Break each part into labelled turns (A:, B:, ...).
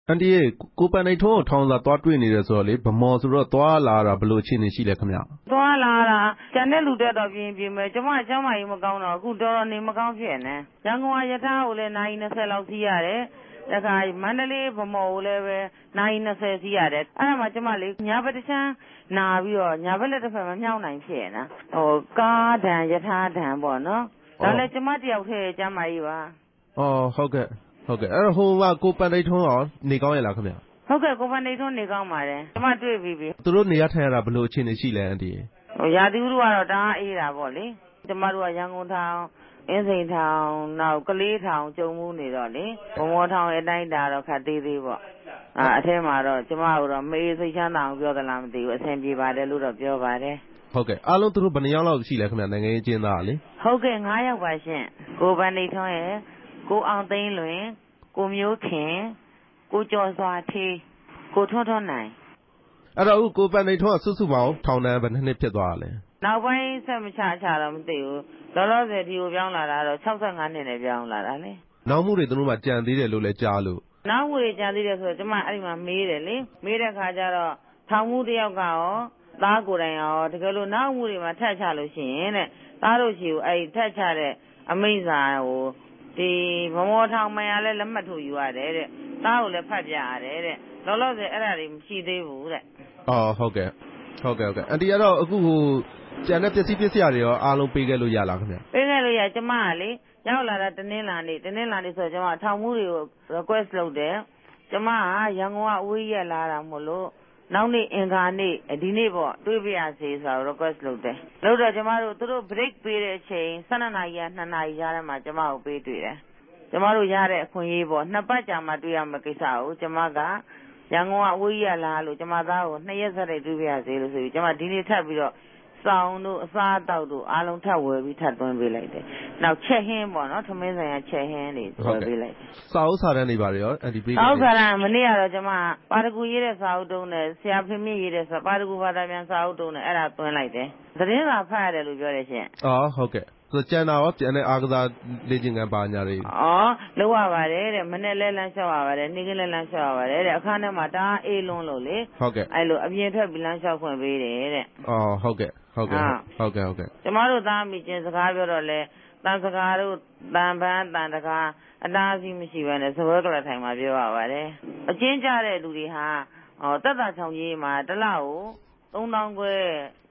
A: အန်တီကိုပန်နေထုံးကိုထောင်စာသွားတွေ့နေတယ်ဆိုတော့လေဗမော်ဆိုတော့သွားလာတာဘယ်လိုအခြေအနေရှိလဲခင်ဗျ
B: သွားလာတာကျန်တဲ့လူတက်တော့ပြင်းမယ်ကျမအချမ်းမကြီးမကောင်းတော့အခုတော်တော်နေမကောင်းဖြစ်နေရန်ကုန်ကယထာကိုလည်းနိုင်20လောက်စီးရတယ်တခါမန္တလေးဗမော်ကိုလည်းပဲနိုင်20စီးရတယ်အဲ့ဒါမှကျမလေးညာဘက်တစ်ချမ်းနာပြီးတော့ညာဘက်လက်တစ်ဖက်မမြောက်နိုင်ဖြစ်နေကားဒဏ်ယထာဒဏ်ပေါ့နော်ဒါလည်းကျမတယောက်တည်းကျမ်းမကြီးပါ
A: ဟုတ်ကဲ့အဲ့တော့ဟိုကကိုပန်နေထုံးရောနေကောင်းရလားခင်ဗျ
B: ဟုတ်ကဲ့ကိုပန်နေထုံးနေကောင်းပါတယ်ကျမတွေ့ပြီးပြီ
A: သူတို့နေရထိုင်ရတာဘယ်လိုအခြေအနေရှိလဲအန်တီ
B: ရာသီဥတုကတော့တအားအေးတာပေါ့လေကျမတို့ကရန်ကုန်ထောင်အင်းစိန်ထောင်နောက်ကလေးထောင်ကျုံမှုနေတော့လေဘုံဘောထောင်အတိုင်းတာတော့ခက်သေးသေးပေါ့အထဲမှာတော့ကျမတို့တော့မေးစိတ်ချမ်းသာအောင်ပြောသလားမသိဘူးအဆင်ပြေပါတယ်လို့တော့ပြောပါတယ်
A: ဟုတ်ကဲ့အားလုံးသူတို့ဘယ်နှယောက်လောက်ရှိလဲခင်ဗျနိုင်ငံရေးကျင်းသားလေ
B: ဟုတ်ကဲ့9ယောက်ပါရှင်ကိုပန်နေထုံးရဲ့ကိုအောင်သိန်းလွင်ကိုမျိုးခင်ကိုကျော်စွာထေးကိုထွန်းထွန်းနိုင်
A: အဲ့တော့ကိုပန်နေထုံးကစုစုပေါင်းထောင်တန်းဘယ်နှစ်ဖြစ်သွားတာလဲ
B: နောက်ပိုင်းဆက်မချတော့မသိဘူးလောလောဆယ်ဒီကိုပြောင်းလာတာတော့65နှစ်နဲ့ပြောင်းလာတာလေ
A: နောက်မှုတွေသူတို့မှကြံသေးတယ်လို့လည်းကြားလို့
B: နောက်မှုတွေကြံသေးတယ်ဆိုတော့ကျမအဲ့ဒီမှာမေးတယ်လေမေးတဲ့ခါကျတော့ထောင်မှုတယောက်ကရောသားကိုယ်တိုင်ရောတကယ်လို့နောက်မှုတွေမှာထက်ချလို့ရှိရင်တဲ့သားတို့ရှိကိုအဲ့ထက်ချတဲ့အမိန့်စာကိုဒီဗမော်ထောင်မှန်ရလဲလက်မှတ်ထိုးယူရတယ်တဲ့သားကိုလည်းဖတ်ပြရတယ်တဲ့လောလောဆယ်အဲ့ဒါတွေမရှိသေးဘူးတဲ့
A: ဟုတ်ကဲ့အန်တီကတော့အခုကျန်တဲ့ပစ္စည်းတွေရောအားလုံးပေးခဲ့လို့ရလားခင်ဗျ
B: ပေးခဲ့လို့ရကျမကလေရောက်လာတာတနင်္လာနေ့ဆိုတော့ကျမထောင်မှုတွေကို request လုပ်တယ်ကျမကရန်ကုန်ကအဝေးကြီးလာတာမို့လို့နောက်နေ့အင်္ဂါနေ့ဒီနေ့ပေါ့တွေးပြရစီဆိုတော့ request လုပ်တယ်လုပ်တော့ကျမတို့သူတို့ break ပေးတဲ့အချိန်12နာရီက2နာရီကြားထဲမှာကျမကိုပေးတွေ့တယ်ကျမတို့ရတဲ့အခွင့်အရေးပေါ့2ပတ်ကြာမှတွေ့ရမယ့်ကိစ္စကိုကျမကရန်ကုန်ကအဝေးကြီးလာလို့ကျမသားကို2ရက်ဆက်တိုက်တွေးပြရစီလို့ဆိုပြီးကျမဒီနေ့ထပ်ပြီးတော့စောင်းတို့အစားအသောက်တို့အားလုံးထပ်ဝယ်ပြီးထပ်သွင်းပေးလိုက်တယ်။နောက်ချက်ဟင်းပေါ့နော်ထမင်းဆိုင်ကချက်ဟင်းတွေဝယ်ပေးလိုက်တယ်
A: ။စာအုပ်စာတမ်းတွေပါရောအန်တီပေး
B: စာအုပ်စာတမ်းမနေ့ကတော့ကျွန်မပါရဂူရေးတဲ့စာအုပ်တုံးနဲ့ဆရာဖေမြင့်ရေးတဲ့ပါရဂူဘာသာပြန်စာအုပ်တုံးနဲ့အဲ့ဒါသွင်းလိုက်တယ်။သတင်းစာဖတ်ရတယ်လို့ပြောတယ်ရှင်
A: ။ဟုတ်ကဲ့ကျန်တာရောကျန်တဲ့အားကစားလေ့ကျင့်ခန်းပါညာတွေ
B: လုပ်ရပါတယ်တဲ့မနေ့လဲလမ်းလျှောက်ရပါတယ်နေ့ကလည်းလမ်းလျှောက်ရပါတယ်တဲ့အခါထဲမှာတအားအေးလွန်းလို့လေအဲ့လိုအပြင်ထွက်ပြီးလမ်းလျှောက်ခွင့်ပေးတယ်တဲ့
A: ဟုတ်ကဲ့
B: ကျမတို့သားမိချင်းစကားပြောတော့လဲတန်စကားတို့တန်ပန်းတန်တကားအတားအဆီးမရှိဘဲနဲ့စပွဲကလထိုင်မှာပြောရပါတယ်အချင်းကြတဲ့လူတွေဟာတက်တာချောင်းကြီးမှာတစ်လကို3000ခွဲ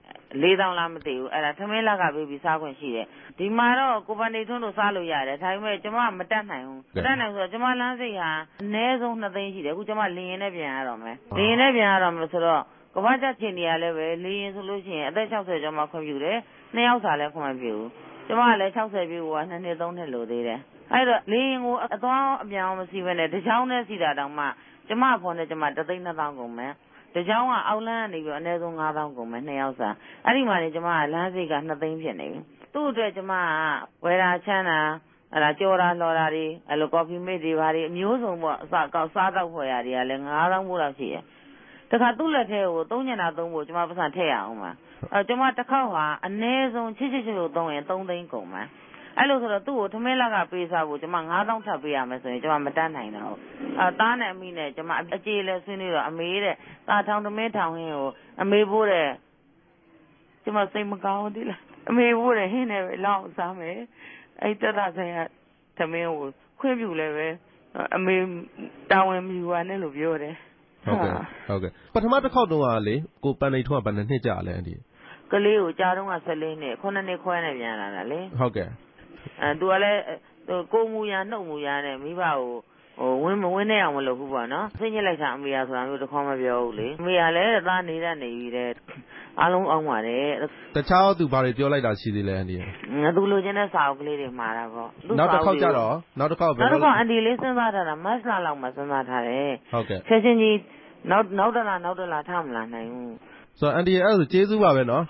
B: 4000လားမသိဘူးအဲ့ဒါသမင်းလက်ကပေးပြီးစားခွင့်ရှိတယ်ဒီမှာတော့ကိုပန်နေထွန်းတို့စားလို့ရတယ်ဒါပေမဲ့ကျမမတက်နိုင်ဘူးဆိုတော့ကျမလမ်းစိတ်ဟာအနည်းဆုံး2သိန်းရှိတယ်အခုကျမလင်းရင်နဲ့ပြန်ရတော့မယ်လင်းရင်နဲ့ပြန်ရတော့မယ်ဆိုတော့ကမ္ဘာကျချင်းနေရလဲပဲလင်းရင်ဆိုလို့ရှိရင်အသက်60ကျော်မှခွင့်ပြုတယ်2ယောက်စာလဲခွင့်မပြုဘူးကျမကလည်း60ပြည့်က2နှစ်3နှစ်လိုသေးတယ်အဲ့တော့လင်းရင်ကိုအသွားအပြန်အောင်မစီဘဲနဲ့တချောင်းနဲ့စီတာတောင်မှကျမဖော်နဲ့ကျမ3,200,000ကုန်မယ်တကြောင်ကအောက်လန်းကနေပြီးအနည်းဆုံး9,000ကုန်မယ်2ယောက်စာအဲ့ဒီမှာနေကျမကလမ်းစိတ်က2သိန်းဖြစ်နေပြီသူ့အတွက်ကျမကဝယ်တာချမ်းတာအဲ့ဒါကြော်တာလှော်တာတွေအဲ့လိုကော်ဖီမိတ်တွေဘာတွေအမျိုးစုံပေါ့အစကောက်စားတော့ဖွယ်ရတွေကလည်း9,000ဘူးလောက်ရှိတယ်တခါသူ့လက်ထဲကို3ညနာ3ဖို့ကျမပတ်စံထည့်ရအောင်ပါကျမတစ်ခေါက်ဟာအနည်းဆုံးချစ်လို့3ရင်3သိန်းကုန်မှာအဲ့လိုဆိုတော့သူ့ကိုထမင်းလက်ကပေးစားဖို့ကျမ9,000ထပ်ပေးရမယ်ဆိုရင်ကျမမတတ်နိုင်တော့သားနဲ့အမိနဲ့ကျမအကြေလဲဆွေးနွေးတော့အမေတဲ့သားထောင်ထမင်းထောင်ဟင်းကိုအမေဖို့တဲ့ကျမစိတ်မကောင်းဘူးဒီလားအမေဖို့တဲ့ဟင်းနဲ့ပဲလောက်စားမယ်အဲ့တက်တာဆိုင်ကထမင်းကိုခွင့်ပြုလဲပဲအမေတာဝန်မယူပါနဲ့လို့ပြောတယ်
A: ဟုတ်ကဲ့ပထမတစ်ခေါက်တုန်းကလေကိုပန်နေထွန်းကဘယ်နှစ်ကြာလဲအန်ဒီ
B: ကလေးကိုကြာတော့က14နှစ်9နှစ်ခွဲနဲ့ပြန်လာတာလေ
A: ဟုတ်ကဲ့
B: သူကလည်းကိုမူရနှုတ်မူရနဲ့မိဘကိုဝင်းနေအောင်မလုပ်ဘူးပေါ့နော်စိတ်ညစ်လိုက်တာအမေရဆိုတာမျိုးတစ်ခေါက်မပြောဘူးလေအမေကလည်းသားနေတတ်နေပြီတဲ့အားလုံးအောင်ပါတယ်
A: တခြားသူဘာတွေပြောလိုက်တာရှိသေးလဲအန်ဒီ
B: သူလိုချင်တဲ့စာအုပ်ကလေးတွေမှာတာပေါ့
A: နောက်တစ်ခေါက်ကြတော့နောက်တစ်ခေါက်
B: အန်ဒီလေးစဉ်းစားထားတာမတ်လလောက်မှစဉ်းစားထားတယ်
A: ဟုတ်ကဲ့
B: ဆက်ရှင်ကြီးနောက်တလားထားမလာနိုင်ဘူး
A: ဆိုတော့အန်ဒီအဲ့ဒါကျေးဇူးပါပဲနော်